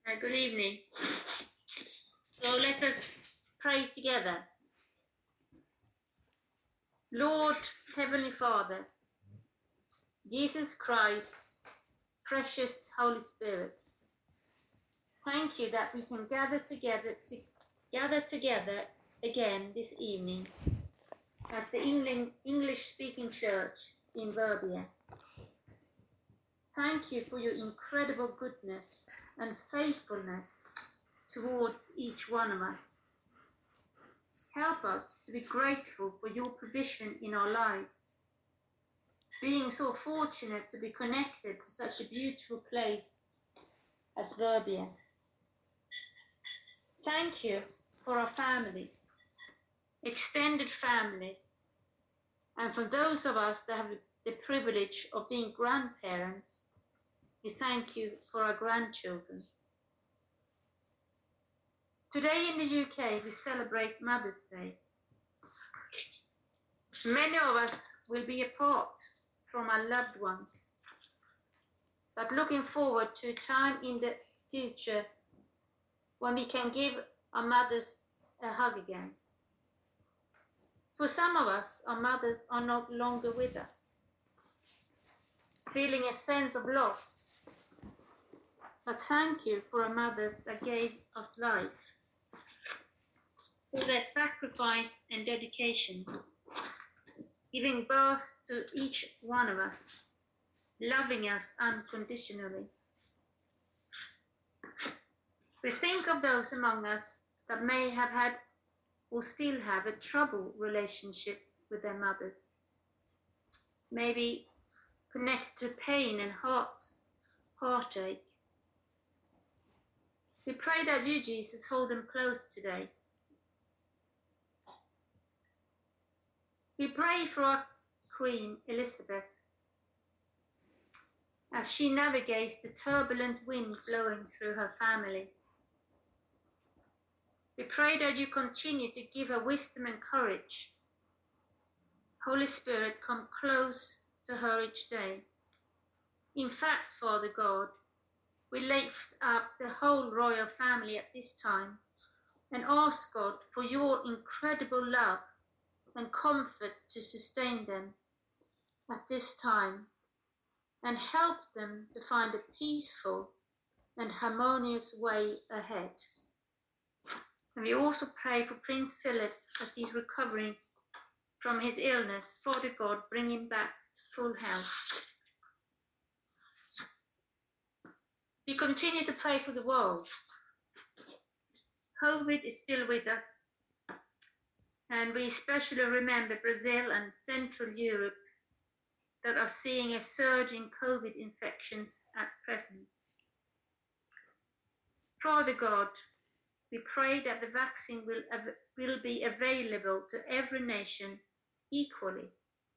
Good evening. So let us pray together. Lord, Heavenly Father, Jesus Christ, precious Holy Spirit, thank you that we can gather together again this evening as the English-speaking church in Verbia. Thank you for your incredible goodness and faithfulness towards each one of us. Help us to be grateful for your provision in our lives, being so fortunate to be connected to such a beautiful place as Verbia. Thank you for our families, extended families, and for those of us that have the privilege of being grandparents, we thank you for our grandchildren. Today in the UK, we celebrate Mother's Day. Many of us will be apart from our loved ones, but looking forward to a time in the future when we can give our mothers a hug again. For some of us, our mothers are no longer with us, feeling a sense of loss. But thank you for our mothers that gave us life, for their sacrifice and dedication, giving birth to each one of us, loving us unconditionally. We think of those among us that may have had or still have a troubled relationship with their mothers, maybe connected to pain and heartache. We pray that you, Jesus, hold them close today. We pray for our Queen Elizabeth as she navigates the turbulent wind blowing through her family. We pray that you continue to give her wisdom and courage. Holy Spirit, come close to her each day. In fact, Father God, we lift up the whole royal family at this time and ask God for your incredible love and comfort to sustain them at this time and help them to find a peaceful and harmonious way ahead. And we also pray for Prince Philip as he's recovering from his illness. Father God, bring him back to full health. We continue to pray for the world. COVID is still with us, and we especially remember Brazil and Central Europe that are seeing a surge in COVID infections at present. Father God, we pray that the vaccine will be available to every nation equally.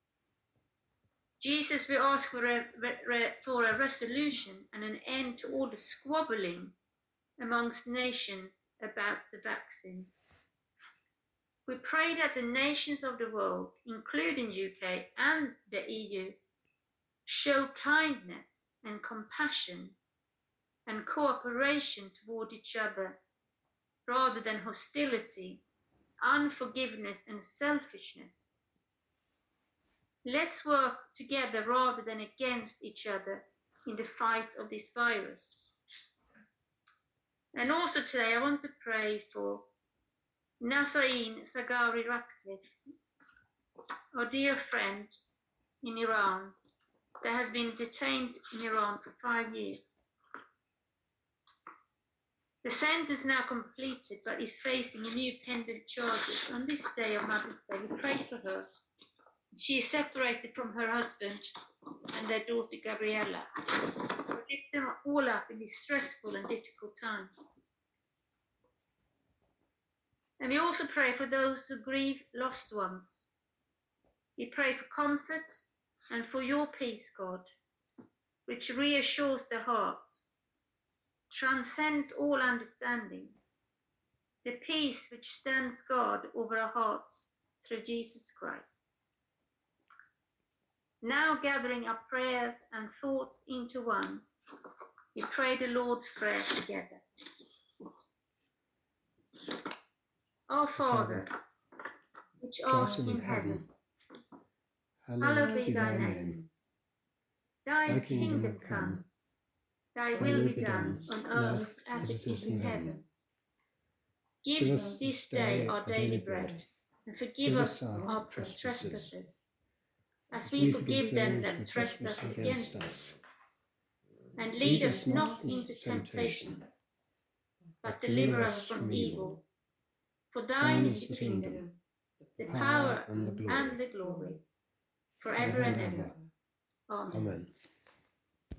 Jesus, we ask for a resolution and an end to all the squabbling amongst nations about the vaccine. We pray that the nations of the world, including UK and the EU, show kindness and compassion and cooperation toward each other rather than hostility, unforgiveness and selfishness. Let's work together rather than against each other in the fight of this virus. And also today I want to pray for Nazain Zaghari Ratcliffe, our dear friend in Iran that has been detained in Iran for 5 years. The sentence is now completed, but is facing a new pending charges. On this day of Mother's Day, we pray for her. She is separated from her husband and their daughter Gabriella. We lift them all up in this stressful and difficult time. And we also pray for those who grieve lost ones. We pray for comfort and for your peace, God, which reassures the heart, transcends all understanding, the peace which stands guard over our hearts through Jesus Christ. Now gathering our prayers and thoughts into one, We pray the Lord's Prayer together. Our Father, which art in heaven, hallowed be thy name. Thy kingdom come, thy will be done on earth as it is in heaven. Give us this day our daily bread, and forgive us our trespasses, as we forgive them that trespass against us. And lead us not into temptation, but deliver us from evil. For thine is the kingdom, the power, and the glory, forever and ever. Amen.